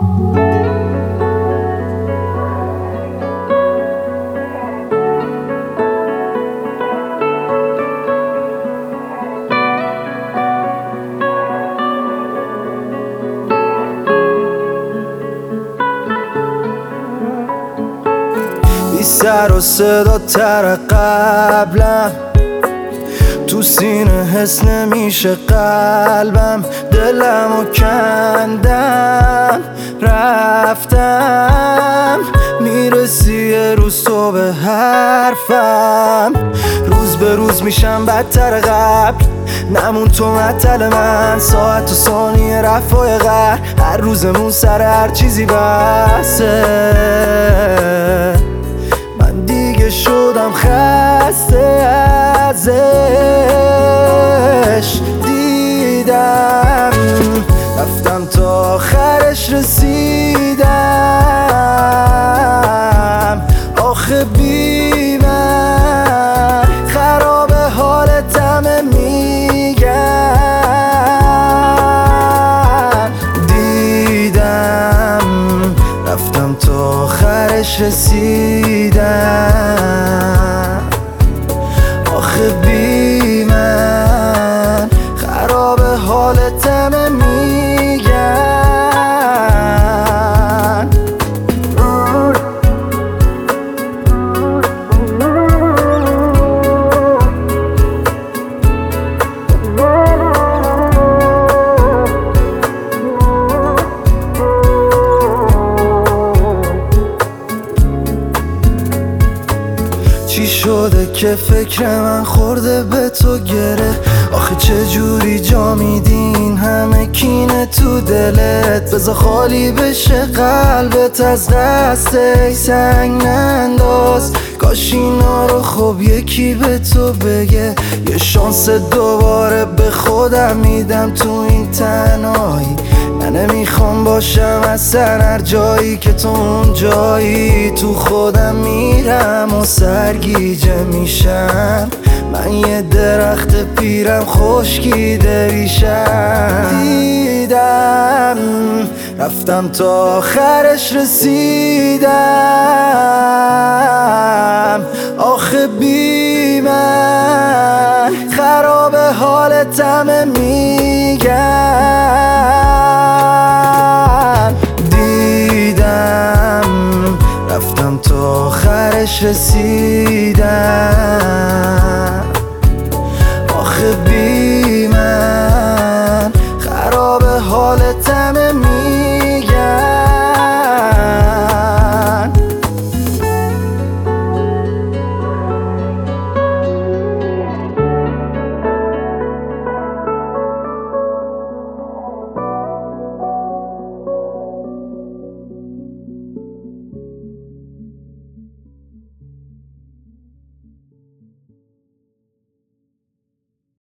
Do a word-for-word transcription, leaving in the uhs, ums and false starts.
بی سر و صدا تر قبلم، تو سینه حس نمیشه قلبم. دلمو کندم رفتم، میرسی یه روز تو به حرفم. روز به روز میشم بدتر قبل، نمون تو معطل من. ساعت و ثانیه رفای غر، هر روزمون سر هر چیزی بسه. من دیگه شدم خسته ازش، دیدم رفتم تا آخرش رسیدم. آخه بی من خراب حالتم، میگم دیدم رفتم تا آخرش رسیدم. آخه بی من خراب حالتم، میگن چی شده که فکر من خورده به تو گره؟ آخه چه جوری جا میدین همه کینه تو دلت؟ بذار خالی بشه قلبت از دست سنگ ننداز. کاش اینا رو خب یکی به تو بگه، یه شانس دوباره به خودم میدم تو این تنهایی. من نمیخوام باشم اصلا هر جایی که تو اون جایی. تو خودم میرم و سرگیجه میشم، من یه درخت پیرم خشکیده ریشم. دیدم رفتم تا آخرش رسیدم. آخه بی من خراب حالتم، میگن دیدم رفتم تا آخرش رسیدم.